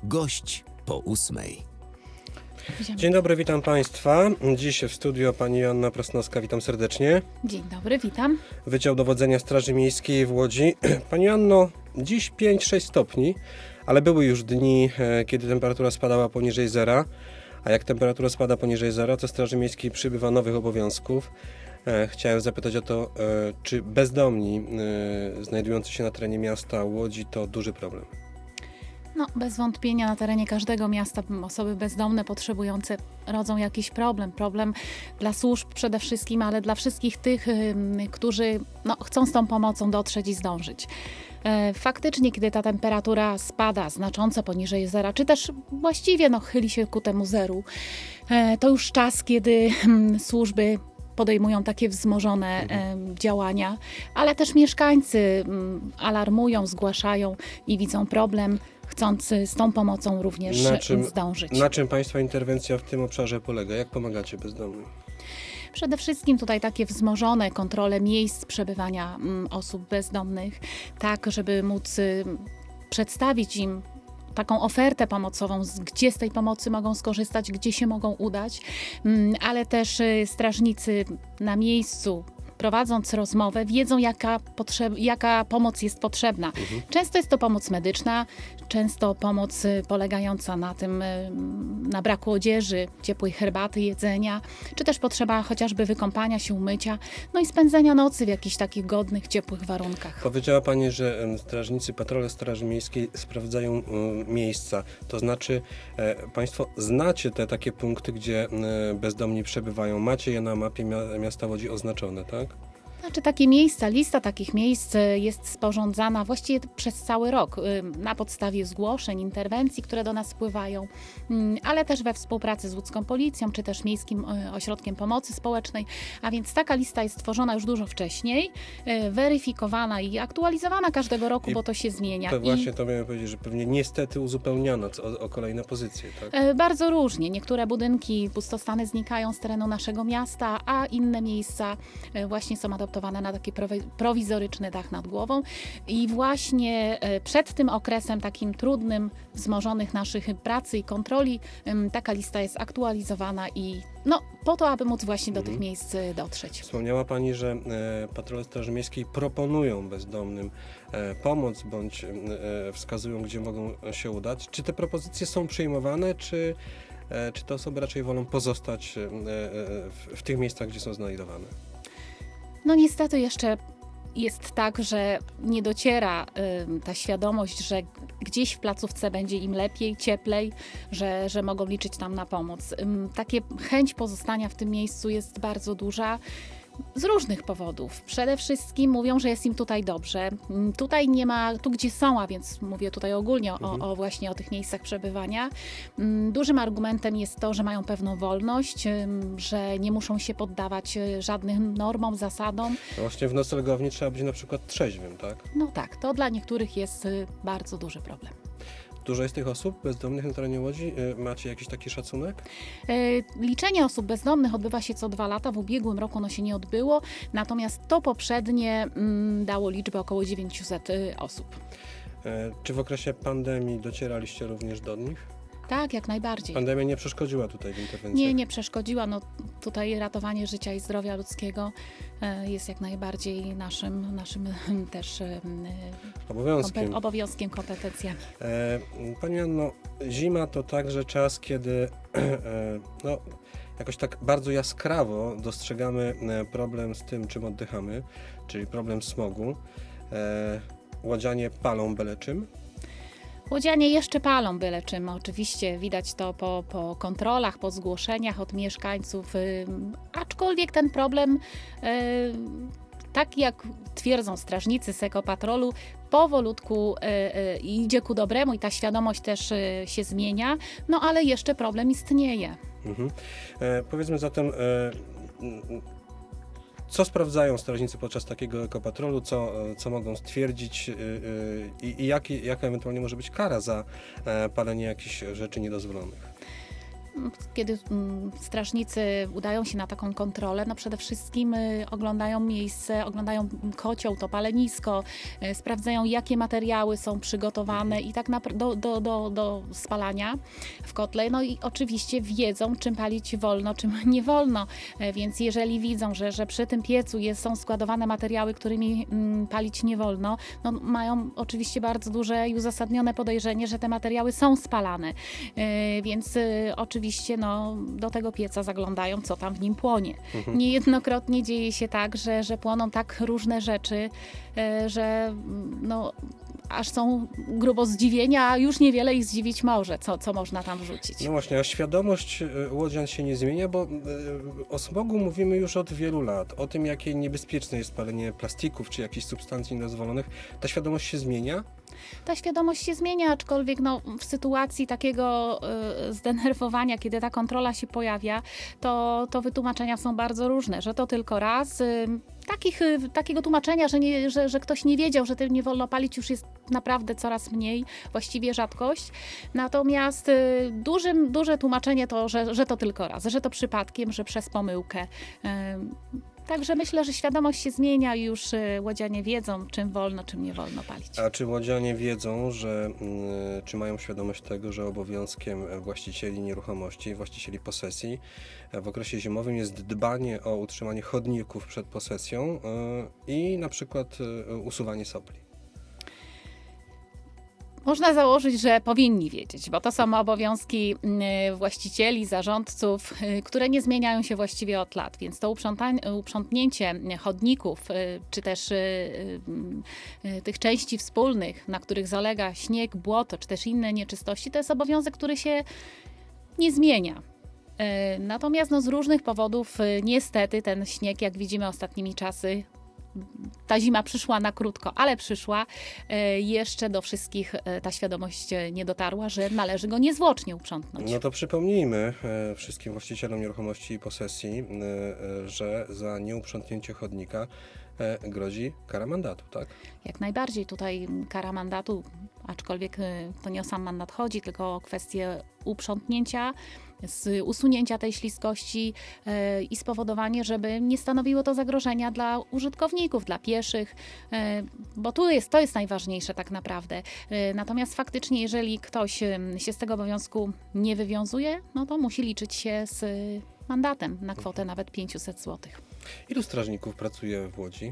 Gość po 8. Dzień dobry, witam Państwa. Dziś w studio pani Joanna Prasnowska, witam serdecznie. Dzień dobry, witam. Wydział Dowodzenia Straży Miejskiej w Łodzi. Pani Joanno, dziś 5-6 stopni, ale były już dni, kiedy temperatura spadała poniżej zera, a jak temperatura spada poniżej zera, to Straży Miejskiej przybywa nowych obowiązków. Chciałem zapytać o to, czy bezdomni znajdujący się na terenie miasta Łodzi to duży problem? No, bez wątpienia na terenie każdego miasta osoby bezdomne, potrzebujące rodzą jakiś problem. Problem dla służb przede wszystkim, ale dla wszystkich tych, którzy chcą z tą pomocą dotrzeć i zdążyć. Faktycznie, kiedy ta temperatura spada znacząco poniżej zera, czy też właściwie chyli się ku temu zeru, to już czas, kiedy służby podejmują takie wzmożone działania, ale też mieszkańcy alarmują, zgłaszają i widzą problem, chcąc z tą pomocą również zdążyć. Na czym Państwa interwencja w tym obszarze polega? Jak pomagacie bezdomnym? Przede wszystkim tutaj takie wzmożone kontrole miejsc przebywania osób bezdomnych, tak żeby móc przedstawić im taką ofertę pomocową, gdzie z tej pomocy mogą skorzystać, gdzie się mogą udać, ale też strażnicy na miejscu, prowadząc rozmowę, wiedzą jaka pomoc jest potrzebna. Często jest to pomoc medyczna, często pomoc polegająca na braku odzieży, ciepłej herbaty, jedzenia, czy też potrzeba chociażby wykąpania się, umycia, i spędzenia nocy w jakichś takich godnych, ciepłych warunkach. Powiedziała Pani, że strażnicy, patrole Straży Miejskiej sprawdzają miejsca. To znaczy Państwo znacie te takie punkty, gdzie bezdomni przebywają. Macie je na mapie miasta Łodzi oznaczone, tak? Znaczy takie miejsca, lista takich miejsc jest sporządzana właściwie przez cały rok na podstawie zgłoszeń, interwencji, które do nas spływają, ale też we współpracy z łódzką policją, czy też Miejskim Ośrodkiem Pomocy Społecznej, a więc taka lista jest tworzona już dużo wcześniej, weryfikowana i aktualizowana każdego roku, bo to się zmienia. To właśnie to miałem powiedzieć, że pewnie niestety uzupełniano o kolejne pozycje, tak? Bardzo różnie. Niektóre budynki, pustostany znikają z terenu naszego miasta, a inne miejsca właśnie są adaptowane na taki prowizoryczny dach nad głową i właśnie przed tym okresem takim trudnym, wzmożonych naszych pracy i kontroli, taka lista jest aktualizowana i po to, aby móc właśnie do tych miejsc dotrzeć. Wspomniała Pani, że patrole Straży Miejskiej proponują bezdomnym pomoc bądź wskazują, gdzie mogą się udać. Czy te propozycje są przyjmowane, czy te osoby raczej wolą pozostać w tych miejscach, gdzie są znajdowane? Niestety jeszcze jest tak, że nie dociera ta świadomość, że gdzieś w placówce będzie im lepiej, cieplej, że mogą liczyć tam na pomoc. Takie chęć pozostania w tym miejscu jest bardzo duża. Z różnych powodów. Przede wszystkim mówią, że jest im tutaj dobrze. Tutaj nie ma, tu gdzie są, a więc mówię tutaj ogólnie właśnie o tych miejscach przebywania. Dużym argumentem jest to, że mają pewną wolność, że nie muszą się poddawać żadnym normom, zasadom. Właśnie w noclegowni trzeba być na przykład trzeźwym, tak? Tak, to dla niektórych jest bardzo duży problem. Dużo jest tych osób bezdomnych na terenie Łodzi? Macie jakiś taki szacunek? Liczenie osób bezdomnych odbywa się co 2 lata. W ubiegłym roku ono się nie odbyło, natomiast to poprzednie dało liczbę około 900 osób. Czy w okresie pandemii docieraliście również do nich? Tak, jak najbardziej. Pandemia nie przeszkodziła tutaj w interwencji? Nie przeszkodziła. Tutaj ratowanie życia i zdrowia ludzkiego jest jak najbardziej naszym też obowiązkiem, kompetencją. Pani Anno, zima to także czas, kiedy jakoś tak bardzo jaskrawo dostrzegamy problem z tym, czym oddychamy, czyli problem smogu. Łodzianie palą byle czym. Łodzianie jeszcze palą byle czym. Oczywiście widać to po kontrolach, po zgłoszeniach od mieszkańców, aczkolwiek ten problem, tak jak twierdzą strażnicy z ekopatrolu, powolutku idzie ku dobremu i ta świadomość też się zmienia, ale jeszcze problem istnieje. Powiedzmy zatem, co sprawdzają strażnicy podczas takiego ekopatrolu, co mogą stwierdzić i jaka ewentualnie może być kara za palenie jakichś rzeczy niedozwolonych? Kiedy strażnicy udają się na taką kontrolę, no przede wszystkim oglądają miejsce, oglądają kocioł, to palenisko, sprawdzają, jakie materiały są przygotowane i tak do spalania w kotle. No i oczywiście wiedzą, czym palić wolno, czym nie wolno. Więc jeżeli widzą, że przy tym piecu są składowane materiały, którymi palić nie wolno, no mają oczywiście bardzo duże i uzasadnione podejrzenie, że te materiały są spalane. Więc oczywiście do tego pieca zaglądają, co tam w nim płonie. Niejednokrotnie dzieje się tak, że płoną tak różne rzeczy, że aż są grubo zdziwieni, a już niewiele ich zdziwić może, co można tam wrzucić. No właśnie, a świadomość łodzian się nie zmienia, bo o smogu mówimy już od wielu lat. O tym, jakie niebezpieczne jest palenie plastików czy jakichś substancji niedozwolonych. Ta świadomość się zmienia? Ta świadomość się zmienia, aczkolwiek w sytuacji takiego zdenerwowania, kiedy ta kontrola się pojawia, to wytłumaczenia są bardzo różne, że to tylko raz. Takiego tłumaczenia, że ktoś nie wiedział, że tym nie wolno palić, już jest naprawdę coraz mniej, właściwie rzadkość. Natomiast duże tłumaczenie to, że to tylko raz, że to przypadkiem, że przez pomyłkę. Także myślę, że świadomość się zmienia i już łodzianie wiedzą, czym wolno, czym nie wolno palić. A czy łodzianie wiedzą, czy mają świadomość tego, że obowiązkiem właścicieli nieruchomości, właścicieli posesji w okresie zimowym jest dbanie o utrzymanie chodników przed posesją i na przykład usuwanie sopli? Można założyć, że powinni wiedzieć, bo to są obowiązki właścicieli, zarządców, które nie zmieniają się właściwie od lat, więc to uprzątnięcie chodników, czy też tych części wspólnych, na których zalega śnieg, błoto, czy też inne nieczystości, to jest obowiązek, który się nie zmienia. Natomiast z różnych powodów niestety ten śnieg, jak widzimy ostatnimi czasy, ta zima przyszła na krótko, ale przyszła. Jeszcze do wszystkich ta świadomość nie dotarła, że należy go niezwłocznie uprzątnąć. No to przypomnijmy wszystkim właścicielom nieruchomości i posesji, że za nieuprzątnięcie chodnika grozi kara mandatu, tak? Jak najbardziej tutaj kara mandatu, aczkolwiek to nie o sam mandat chodzi, tylko o kwestię uprzątnięcia, usunięcia tej śliskości i spowodowanie, żeby nie stanowiło to zagrożenia dla użytkowników, dla pieszych, bo to jest najważniejsze tak naprawdę. Natomiast faktycznie, jeżeli ktoś się z tego obowiązku nie wywiązuje, no to musi liczyć się z mandatem na kwotę nawet 500 zł. Ilu strażników pracuje w Łodzi?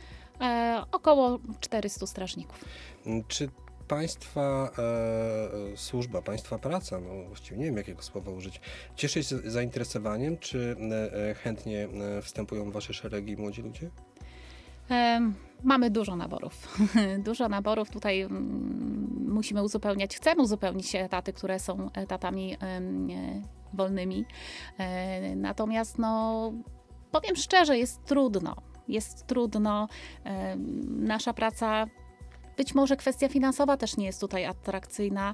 Około 400 strażników. Czy państwa służba, państwa praca, właściwie nie wiem jakiego słowa użyć, cieszy się zainteresowaniem, czy chętnie wstępują w wasze szeregi młodzi ludzie? Mamy dużo naborów. Dużo naborów tutaj musimy uzupełniać. Chcemy uzupełnić etaty, które są etatami wolnymi. Natomiast powiem szczerze, jest trudno. Jest trudno. Nasza praca, być może kwestia finansowa też nie jest tutaj atrakcyjna,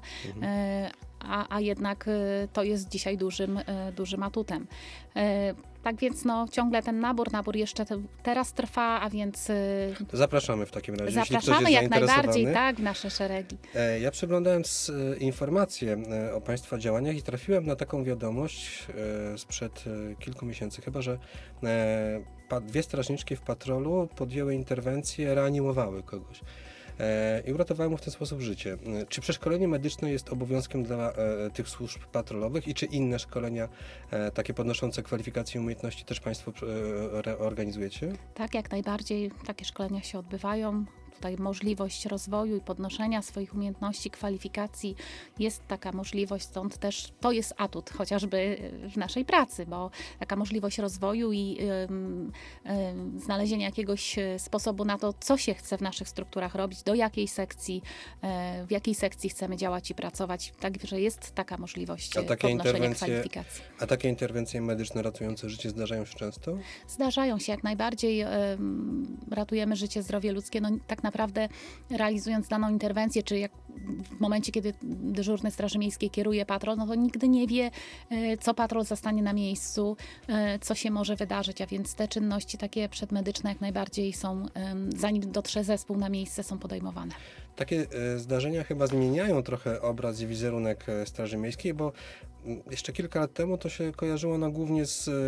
a jednak to jest dzisiaj dużym atutem. Tak więc ciągle ten nabór jeszcze teraz trwa, a więc to zapraszamy w takim razie. Zapraszamy jak najbardziej, tak, w nasze szeregi. Ja przeglądałem informacje o państwa działaniach i trafiłem na taką wiadomość sprzed kilku miesięcy chyba, że 2 strażniczki w patrolu podjęły interwencję, reanimowały kogoś. I uratowały mu w ten sposób życie. Czy przeszkolenie medyczne jest obowiązkiem dla tych służb patrolowych i czy inne szkolenia takie podnoszące kwalifikacje i umiejętności też państwo organizujecie? Tak, jak najbardziej takie szkolenia się odbywają. Tutaj możliwość rozwoju i podnoszenia swoich umiejętności, kwalifikacji, jest taka możliwość, stąd też to jest atut chociażby w naszej pracy, bo taka możliwość rozwoju i znalezienia jakiegoś sposobu na to, co się chce w naszych strukturach robić, do jakiej sekcji, w jakiej sekcji chcemy działać i pracować. Także jest taka możliwość podnoszenia kwalifikacji. A takie interwencje medyczne ratujące życie zdarzają się często? Zdarzają się jak najbardziej. Ratujemy życie, zdrowie ludzkie. Tak naprawdę realizując daną interwencję, czy w momencie, kiedy dyżurny Straży Miejskiej kieruje patrol, no to nigdy nie wie, co patrol zastanie na miejscu, co się może wydarzyć, a więc te czynności takie przedmedyczne jak najbardziej są, zanim dotrze zespół na miejsce, są podejmowane. Takie zdarzenia chyba zmieniają trochę obraz i wizerunek Straży Miejskiej, bo jeszcze kilka lat temu to się kojarzyło głównie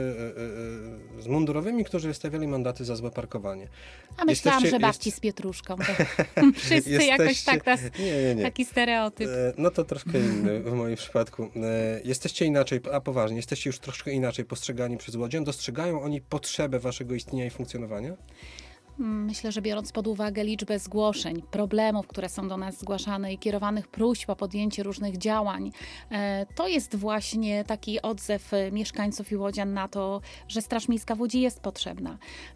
z mundurowymi, którzy wystawiali mandaty za złe parkowanie. A myślałam, że babci z pietruszką. Wszyscy jakoś tak nas, nie. taki stereotyp. No to troszkę inny w moim przypadku. Jesteście inaczej, a poważnie, jesteście już troszkę inaczej postrzegani przez łodzian. Dostrzegają oni potrzebę waszego istnienia i funkcjonowania? Myślę, że biorąc pod uwagę liczbę zgłoszeń, problemów, które są do nas zgłaszane i kierowanych próśb o podjęcie różnych działań, to jest właśnie taki odzew mieszkańców i łodzian na to, że Straż Miejska w Łodzi jest potrzebna.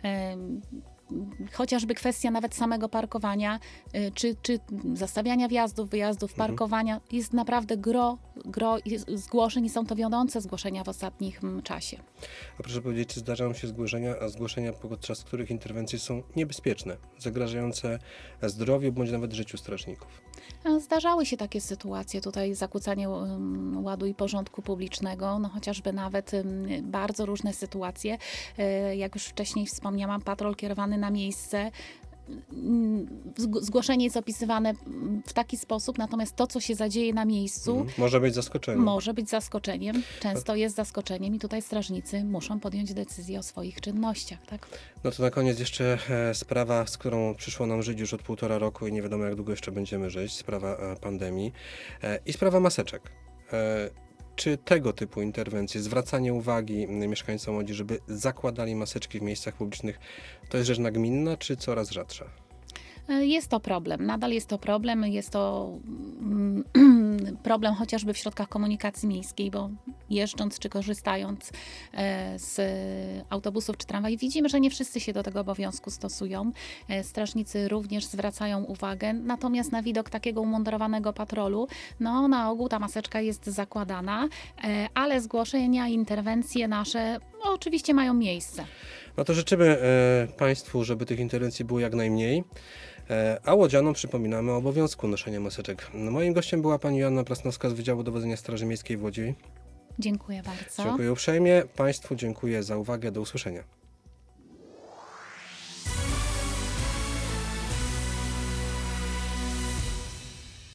Chociażby kwestia nawet samego parkowania, czy zastawiania wjazdów, wyjazdów, parkowania, jest naprawdę gro zgłoszeń i są to wiodące zgłoszenia w ostatnim czasie. A proszę powiedzieć, czy zdarzają się zgłoszenia, podczas których interwencje są niebezpieczne, zagrażające zdrowiu bądź nawet życiu strażników? Zdarzały się takie sytuacje, tutaj zakłócanie ładu i porządku publicznego, no chociażby nawet bardzo różne sytuacje. Jak już wcześniej wspomniałam, patrol kierowany na miejsce. Zgłoszenie jest opisywane w taki sposób, natomiast to, co się zadzieje na miejscu, może być zaskoczeniem. Może być zaskoczeniem, często jest zaskoczeniem i tutaj strażnicy muszą podjąć decyzję o swoich czynnościach. Tak? No to na koniec jeszcze sprawa, z którą przyszło nam żyć już od 1,5 roku i nie wiadomo, jak długo jeszcze będziemy żyć, sprawa pandemii i sprawa maseczek. Czy tego typu interwencje, zwracanie uwagi mieszkańcom Łodzi, żeby zakładali maseczki w miejscach publicznych, to jest rzecz nagminna, czy coraz rzadsza? Jest to problem, nadal jest to problem, jest to problem chociażby w środkach komunikacji miejskiej, bo jeżdżąc czy korzystając z autobusów czy tramwaj, widzimy, że nie wszyscy się do tego obowiązku stosują. Strażnicy również zwracają uwagę, natomiast na widok takiego umundurowanego patrolu, no na ogół ta maseczka jest zakładana, ale zgłoszenia, interwencje nasze oczywiście mają miejsce. No to życzymy Państwu, żeby tych interwencji było jak najmniej. A łodzianom przypominamy o obowiązku noszenia maseczek. Moim gościem była pani Joanna Prasnowska z Wydziału Dowodzenia Straży Miejskiej w Łodzi. Dziękuję bardzo. Dziękuję uprzejmie. Państwu dziękuję za uwagę. Do usłyszenia.